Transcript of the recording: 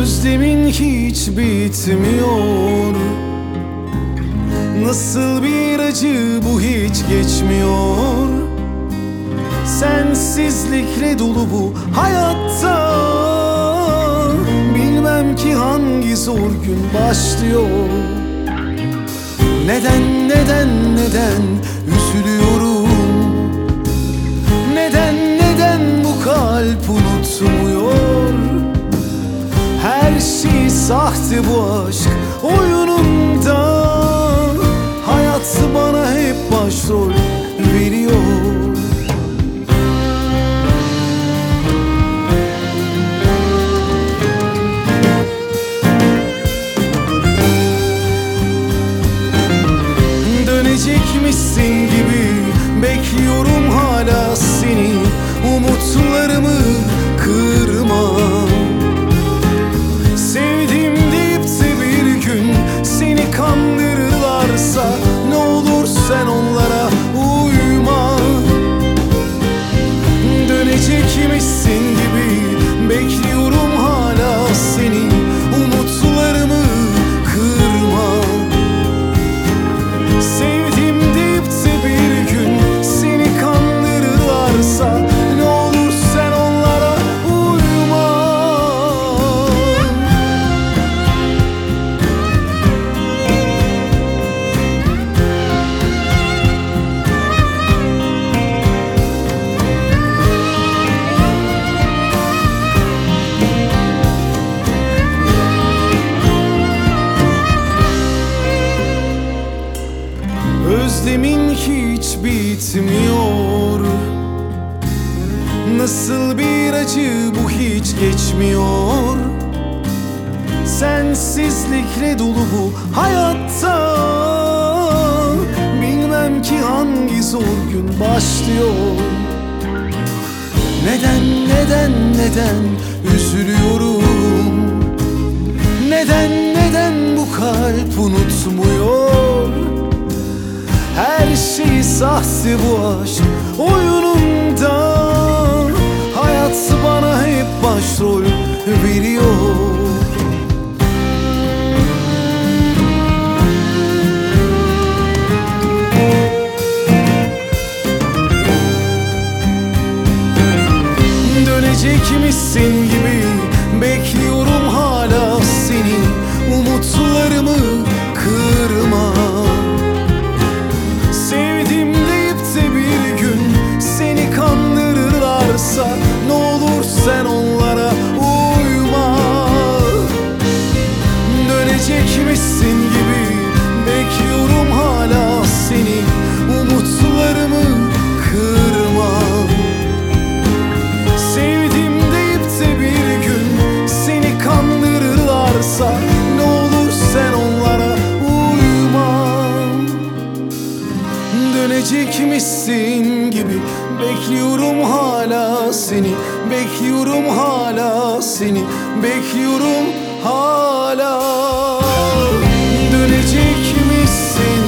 Özlemin hiç bitmiyor. Nasıl bir acı bu hiç geçmiyor. Sensizlikle dolu bu hayatta. Bilmem ki hangi zor gün başlıyor. Neden, neden, neden üzülüyorum? Neden, neden bu kalp unutmuyor? Her şey sahte bu aşk oyununda. Hayat bana hep başrol veriyor. Dönecekmişsin gibi bekliyorum hala seni. Umutlarımı kırma. Sevdim deyip de bir gün seni kandırırlarsa ne olur sen onlara uyma. Dönecekmişsin gibi bekliyorum hala seni. Umutlarımı kırma. Sevdim deyip de bir gün seni kandırırlarsa ne olur sen onlara uyma. Özlemin hiç bitmiyor. Nasıl bir acı bu hiç geçmiyor. Sensizlikle dolu bu hayatta. Bilmem ki hangi zor gün başlıyor. Neden, neden, neden üzülüyorum? Neden, neden bu kalp unutmuyor? Her şey sahte bu aşk oyununda. Hayat bana hep başrol veriyor. Dönecekmişsin gibi bekliyorum hala seni. Umutlarımı kırma. Sevdim deyip de bir gün seni kandırırlarsa ne olur sen onlara uyma. Dönecekmişsin gibi bekliyorum hala seni. Umutlarımı kırma. Sevdim deyip de bir gün seni kandırırlarsa ne olur sen onlara uyma. Dönecekmişsin gibi bekliyorum hala seni. Bekliyorum hala seni. Bekliyorum hala. Dönecekmişsin